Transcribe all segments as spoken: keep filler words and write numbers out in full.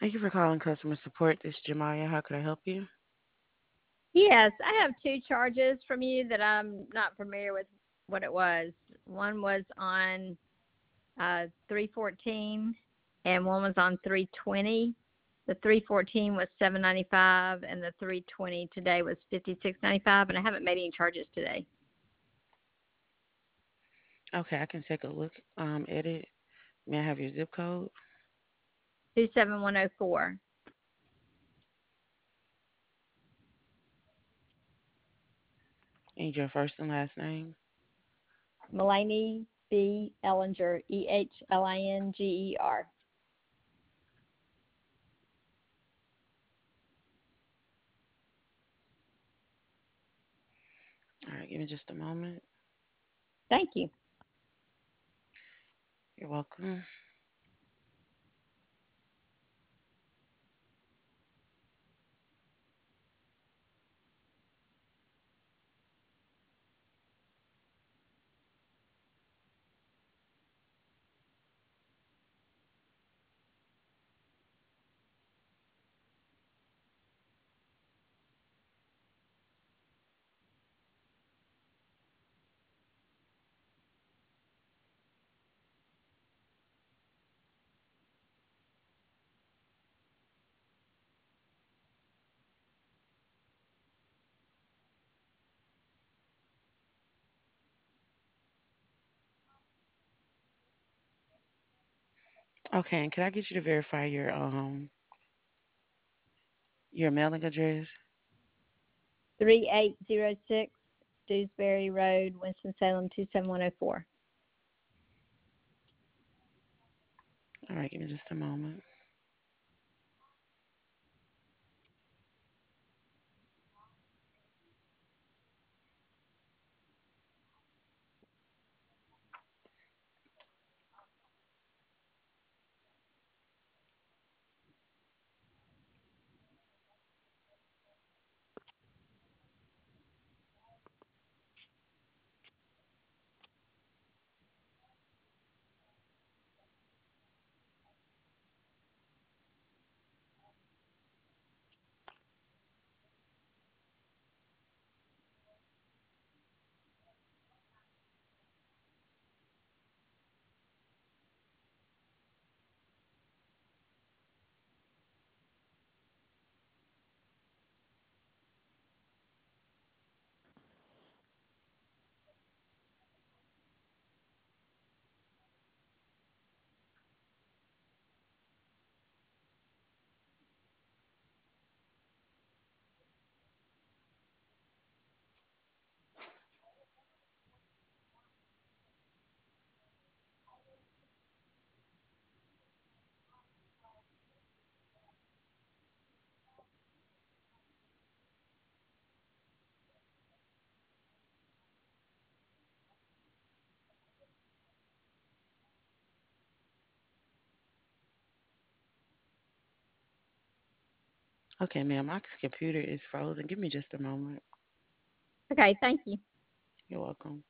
Thank you for calling customer support. This is Jemiah. How could I help you? Yes, I have two charges from you that I'm not familiar with what it was. One was on uh, three fourteen, and one was on three twenty. The three fourteen was seven ninety five, and the three twenty today was fifty six ninety five. And I haven't made any charges today. Okay, I can take a look um, at it. May I have your zip code Two seven one zero four. and your first and last name? Mulaney B. Ellinger, E H L I N G E R. All right, give me just a moment. Thank you. You're welcome. Okay, and can I get you to verify your um your mailing address? three eight zero six Dewsbury Road, Winston-Salem, two seven one zero four. All right, give me just a moment. Okay, ma'am, my computer is frozen. Give me just a moment. Okay, thank you. You're welcome.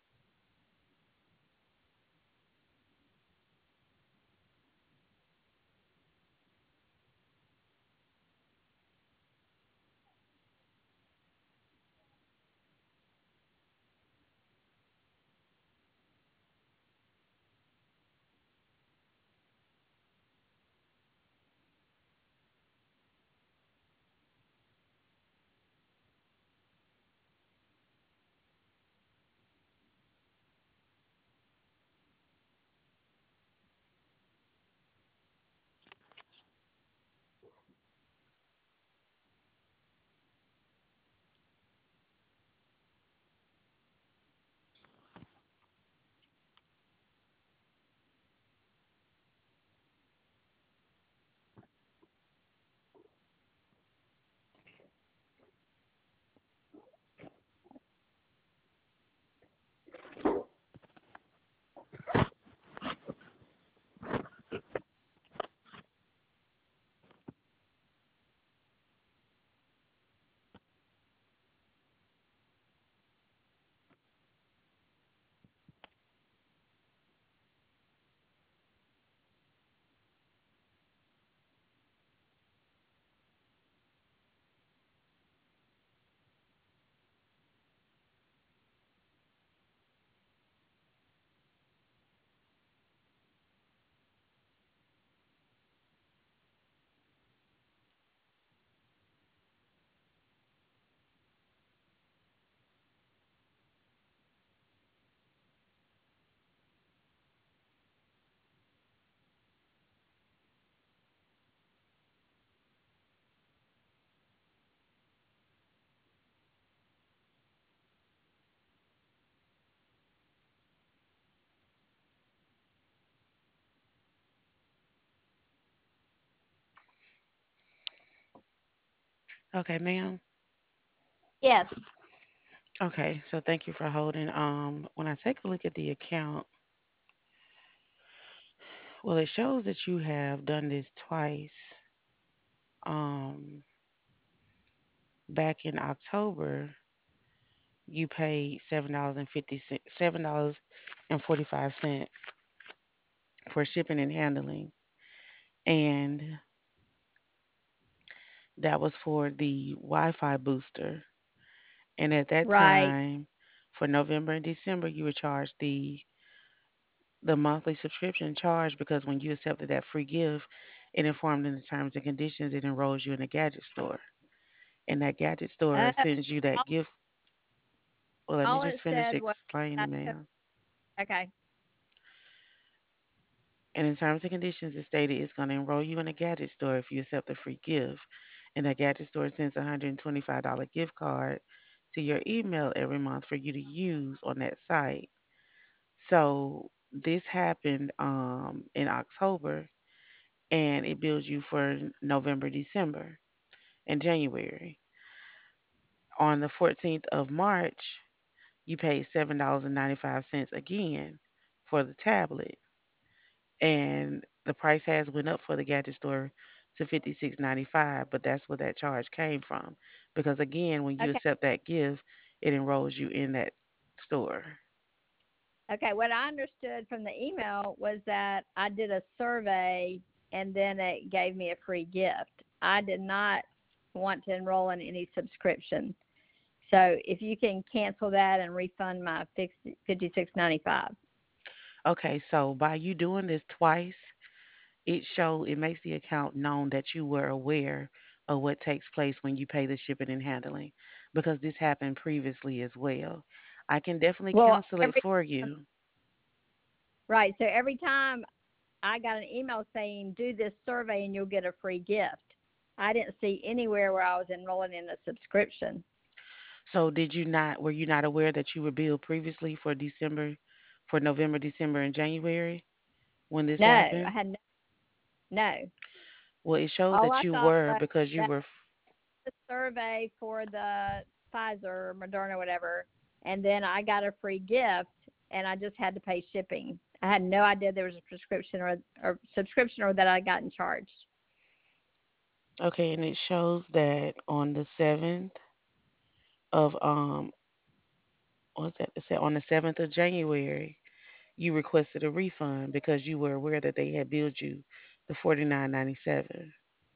Okay, ma'am. Yes. Okay, so thank you for holding. Um, when I take a look at the account, well, it shows that you have done this twice. Um, back in October, you paid seven dollars and fifty cents, seven dollars and forty five cents for shipping and handling, and that was for the Wi-Fi booster. And at that Right. time, for November and December, you were charged the the monthly subscription charge because when you accepted that free gift, it informed in the terms and conditions it enrolls you in a gadget store. And that gadget store Uh, sends you that all, gift. Well, let me all just it finish said was explaining, that took, ma'am. okay. And in terms and conditions, it stated it's going to enroll you in a gadget store if you accept a free gift. And that gadget store sends a one hundred twenty-five dollars gift card to your email every month for you to use on that site. So this happened um, in October, and it bills you for November, December, and January. On the fourteenth of March, you paid seven dollars and ninety-five cents again for the tablet, and the price has went up for the gadget store to fifty-six ninety-five, but that's where that charge came from. Because again, when you Okay. accept that gift, it enrolls you in that store. Okay. What I understood from the email was that I did a survey and then it gave me a free gift. I did not want to enroll in any subscription. So if you can cancel that and refund my fifty-six ninety-five. Okay, so by you doing this twice, it show it makes the account known that you were aware of what takes place when you pay the shipping and handling, because this happened previously as well. I can definitely Well, cancel it every for you. right. So every time I got an email saying do this survey and you'll get a free gift. I didn't see anywhere where I was enrolling in a subscription. So did you not were you not aware that you were billed previously for December, for November, December, and January when this No, I happened? had no. no. Well, it shows All that I you thought were was because you that were the survey for the Pfizer, Moderna, whatever, and then I got a free gift, and I just had to pay shipping. I had no idea there was a prescription or or subscription or that I gotten charged. okay, and it shows that on the seventh of um what's that? It said on the seventh of January, you requested a refund because you were aware that they had billed you the forty nine ninety seven.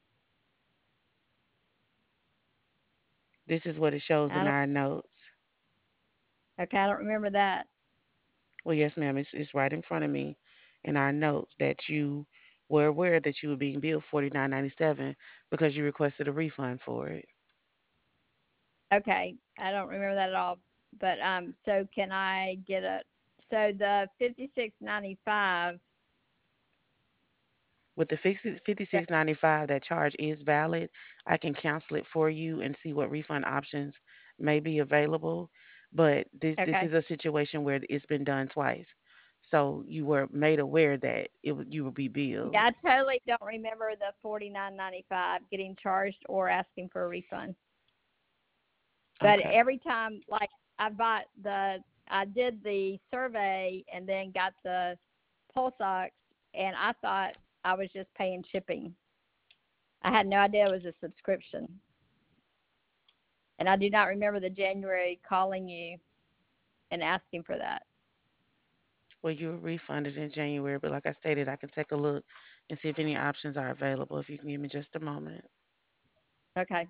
This is what it shows I in don't. our notes. Okay, I don't remember that. Well, yes, ma'am, it's, it's right in front of me in our notes that you were aware that you were being billed forty nine ninety seven because you requested a refund for it. Okay, I don't remember that at all. But um, so can I get a? So the fifty six ninety five. With the fifty six ninety five, that charge is valid. I can cancel it for you and see what refund options may be available. But this this Okay. is a situation where it's been done twice, so you were made aware that it would you would be billed. Yeah, I totally don't remember the forty nine ninety five getting charged or asking for a refund. But Okay. every time, like I bought the, I did the survey and then got the pulse ox, and I thought I was just paying shipping. I had no idea it was a subscription, and I do not remember the January calling you and asking for that. Well, you were refunded in January, but like I stated, I can take a look and see if any options are available. If you can give me just a moment. Okay.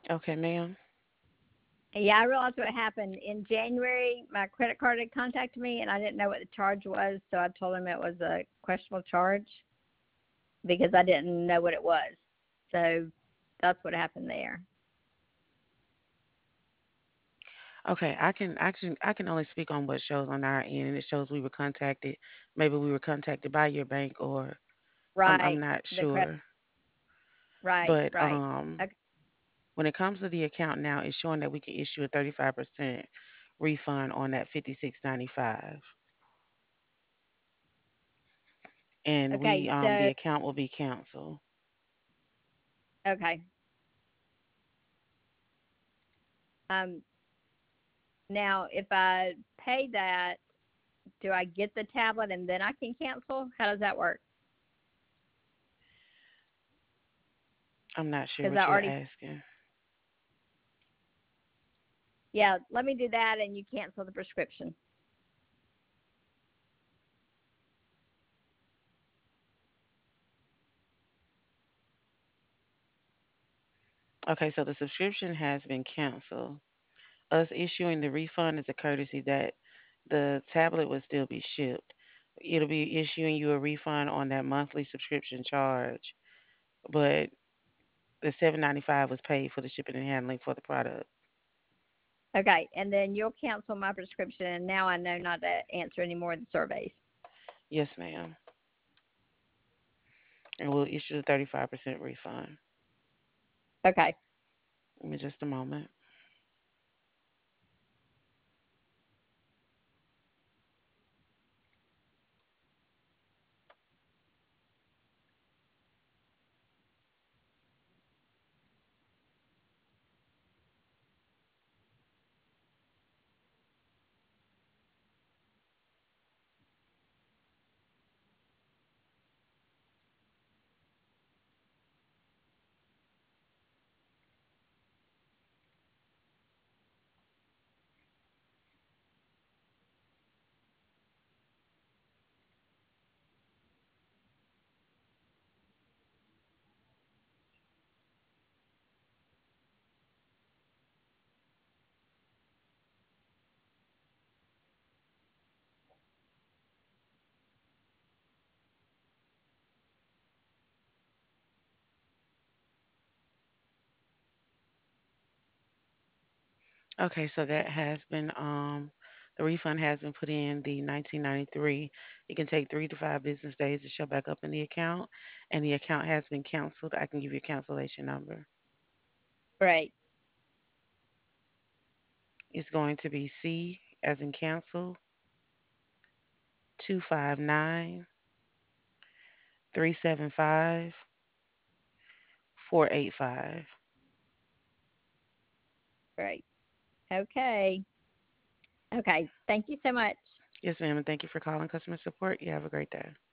Okay, ma'am. Yeah, I realized what happened in January. My credit card had contacted me, and I didn't know what the charge was, so I told him it was a questionable charge because I didn't know what it was. So that's what happened there. Okay, I can I can I can only speak on what shows on our end, and it shows we were contacted. Maybe we were contacted by your bank, or I'm I'm Right. not The credit. sure. Right. But Right. um, Okay. when it comes to the account now, it's showing that we can issue a thirty-five percent refund on that fifty-six ninety-five, and we Okay. um the So account will be canceled. okay. Um. Now, if I pay that, do I get the tablet and then I can cancel? How does that work? I'm not sure Because I what you're already. asking. Yeah. Let me do that, and you cancel the prescription. Okay, so the subscription has been canceled. Us issuing the refund is a courtesy that the tablet would still be shipped. It'll be issuing you a refund on that monthly subscription charge, but the seven ninety-five was paid for the shipping and handling for the product. Okay, and then you'll cancel my prescription, and now I know not to answer any more of the surveys. Yes, ma'am. And we'll issue the thirty-five percent refund. Okay. Give me just a moment. Okay, so that has been um the refund has been put in the nineteen ninety-three. It can take three to five business days to show back up in the account, and the account has been canceled. I can give you a cancellation number. Great. It's going to be C as in cancel two five nine three seven five four eight five. Great. Okay. Okay. Thank you so much. Yes, ma'am, and thank you for calling customer support. You have a great day.